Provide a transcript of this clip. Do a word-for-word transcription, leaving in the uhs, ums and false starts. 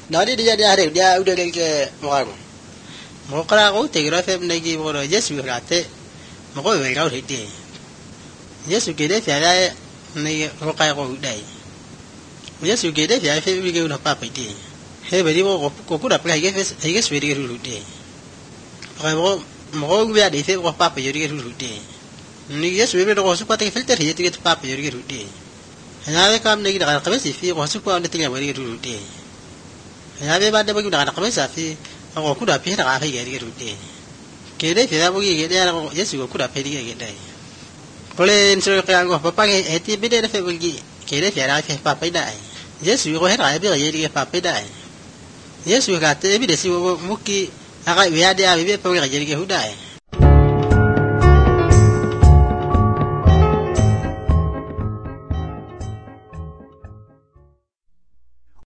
nó đi đi ra ra được ra udah cái mọi một cái có thể cái phép này cái bộ rồi Yesu là thế một cái về đâu thì đi Yesu cái đấy phải là này một cái có đấy Yesu cái đấy phải phép cái nó phải đi he về đi bộ có cũng đập cái cái cái cái suy đi rồi đi rồi một một cái về đi phép có phải phải đi rồi đi ni Yesu về đâu có sức cái filter thì cái phải phải đi rồi đi هذا كم نيجي دعنا قبيس في واسوق وان تيجي مريض رودي هذا بعد بقول دعنا قبيس في أو كودا في هذا عارف يجي رودي كده في هذا بقول كده أنا يسوع كودا في يجي كده كله إنسان كان قال بابا هتي بدي في بقول كده في هذا في بابا ده يسوع هو هذا يبي يجي بابا ده يسوع كده بدي سوى مكي هذا بيادي أبي بابا يجي كده